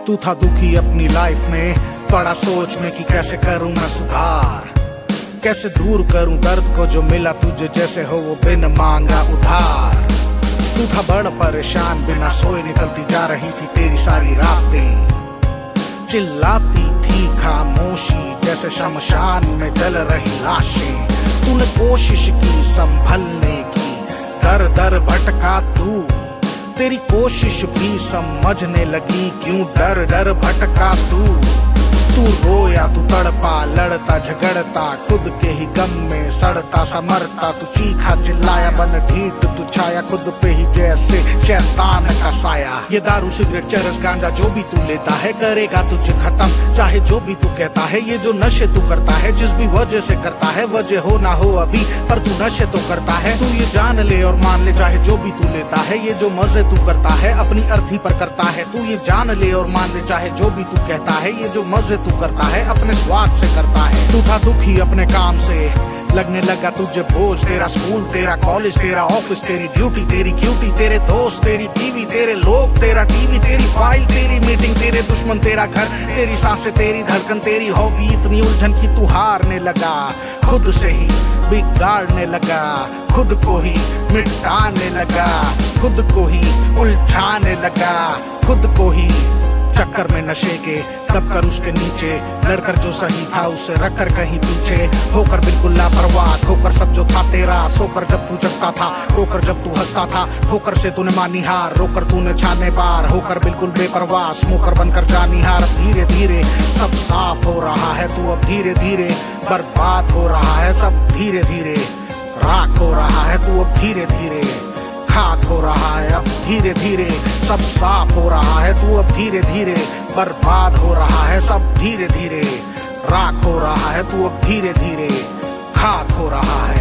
तू था दुखी अपनी लाइफ में, पड़ा सोच में कि कैसे करूं मैं सुधार, कैसे दूर करूं दर्द को जो मिला तुझे जैसे हो वो बिन मांगा उधार। तू था बड़ा परेशान, बिना सोए निकलती जा रही थी तेरी सारी रातें, चिल्लाती थी खामोशी जैसे शमशान में जल रही लाशें। तूने कोशिश की संभलने की, दर दर भटका तू, तेरी कोशिश भी समझने लगी क्यों डर डर भटका तू। तू रोया, तू तड़पा, लड़ता झगड़ता, खुद के ही गम में सड़ता समरता। तू चीखा चिल्लाया, बन ढीठ तू छाया, खुद पे ही जैसे शैतान का साया। ये दारू सिगरेट चरस गांजा जो भी तू लेता है करेगा तुझे खत्म, चाहे जो भी तू कहता है। ये जो नशे तू करता है जिस भी वजह से करता है, वजह हो ना हो अभी पर तू नशे तो करता है। तू ये जान ले और मान ले, चाहे जो भी तू लेता है, ये जो मजे तू करता है अपनी अर्थी पर करता है। तू ये जान ले और मान ले, चाहे जो भी तू कहता है, ये जो मजे तू करता है अपने स्वाद से करता है। तू था दुखी अपने काम से, लगने लगा तुझे बोझ, तेरा स्कूल, तेरा कॉलेज, तेरा ऑफिस, तेरी ड्यूटी, तेरी क्यूटी, तेरे दोस्त, तेरी बीवी, तेरे लोग, तेरा टीवी, तेरी फाइल, तेरी मीटिंग, तेरे दुश्मन, तेरा घर, तेरी सांसें, तेरी धड़कन, तेरी हॉबी। इतनी उलझन की तू हारने लगा, खुद से ही बिगाड़ने लगा, खुद को ही मिटाने लगा, खुद को ही उलझाने लगा, खुद को ही चक्कर में नशे के दब कर उसके नीचे, लड़कर जो सही था उसे रखकर कहीं पीछे, होकर बिल्कुल लापरवाह, होकर सब जो था तेरा, सोकर जब तू जगता था, रोकर जब तू हंसता था, होकर से तूने मानी हार, रोकर तूने छाने बार, होकर बिल्कुल बेपरवाह, स्मोकर बनकर जानी हार। धीरे धीरे सब साफ हो रहा है, तू अब धीरे धीरे बर्बाद हो रहा है, सब धीरे धीरे राख हो रहा है, तू अब धीरे धीरे खाक हो रहा है, अब धीरे धीरे सब साफ हो रहा है, तू अब धीरे धीरे बर्बाद हो रहा है, सब धीरे धीरे राख हो रहा है, तू अब धीरे धीरे खाक हो रहा है।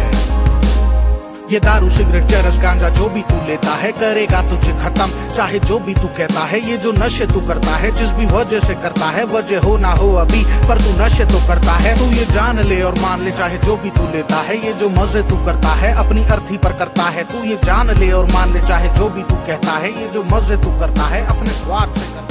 ये दारू सिगरेट चरस गांजा जो भी तू लेता है करेगा तुझे खत्म, चाहे जो भी तू कहता है। ये जो नशे तू करता है जिस भी वजह से करता है, वजह हो ना हो अभी पर तू नशे तो करता है। तू ये जान ले और मान ले, चाहे जो भी तू लेता है, ये जो मजे तू करता है अपनी अर्थी पर करता है। तू ये जान ले और मान ले, चाहे जो भी तू कहता है, ये जो मजे तू करता है अपने स्वार्थ से करता है।